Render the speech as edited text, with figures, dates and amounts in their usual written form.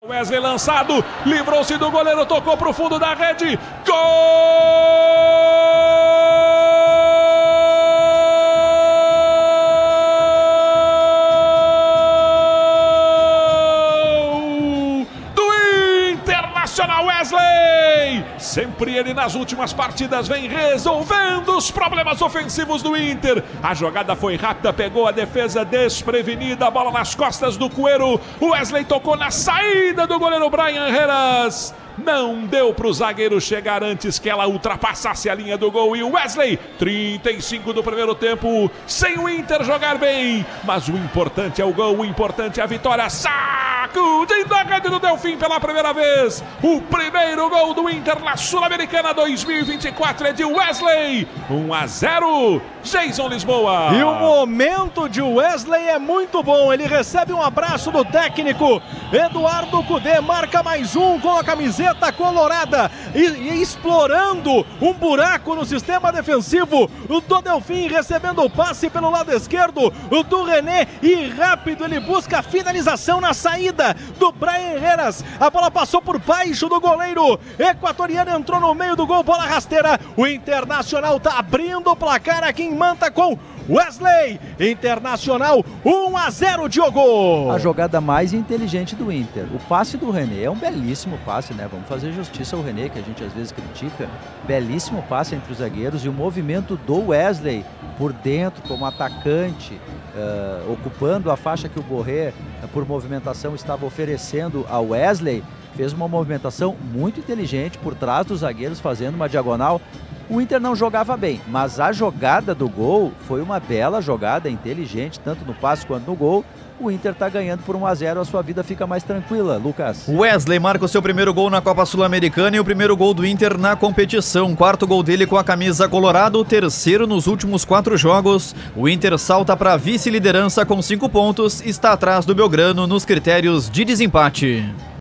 Wesley lançado, livrou-se do goleiro, tocou para o fundo da rede, gol do Internacional. Wesley, sempre ele nas últimas partidas vem resolvendo os problemas ofensivos do Inter. A jogada foi rápida, pegou a defesa desprevenida, a bola nas costas do Cuero. O Wesley tocou na saída do goleiro Brian Heras. Não deu para o zagueiro chegar antes que ela ultrapassasse a linha do gol. E o Wesley, 35 do primeiro tempo, sem o Inter jogar bem. Mas o importante é o gol, o importante é a vitória. Sacudindo a rede do Delfim pela primeira vez. O primeiro gol do Inter na Sul-Americana 2024 é de Wesley. 1-0, Jason Lisboa. E o momento de Wesley é muito bom. Ele recebe um abraço do técnico Eduardo Cudê, marca mais um com a camiseta colorada e explorando um buraco no sistema defensivo do Delfim, recebendo o passe pelo lado esquerdo do René e rápido ele busca a finalização na saída do Brian Heras. A bola passou por baixo do goleiro equatoriano, entrou no meio do gol, bola rasteira. O Internacional tá abrindo o placar aqui em Manta com Wesley. Internacional 1-0, Diogo. A jogada mais inteligente do Inter. O passe do René é um belíssimo passe, né? Vamos fazer justiça ao René, que a gente às vezes critica. Belíssimo passe entre os zagueiros e o movimento do Wesley por dentro como atacante, ocupando a faixa que o Borré, por movimentação, estava oferecendo ao Wesley. Fez uma movimentação muito inteligente por trás dos zagueiros, fazendo uma diagonal. O Inter não jogava bem, mas a jogada do gol foi uma bela jogada, inteligente, tanto no passe quanto no gol. O Inter está ganhando por 1-0, a sua vida fica mais tranquila, Lucas. Wesley marca o seu primeiro gol na Copa Sul-Americana e o primeiro gol do Inter na competição. Quarto gol dele com a camisa colorada, o terceiro nos últimos 4 jogos. O Inter salta para a vice-liderança com 5 pontos, está atrás do Belgrano nos critérios de desempate.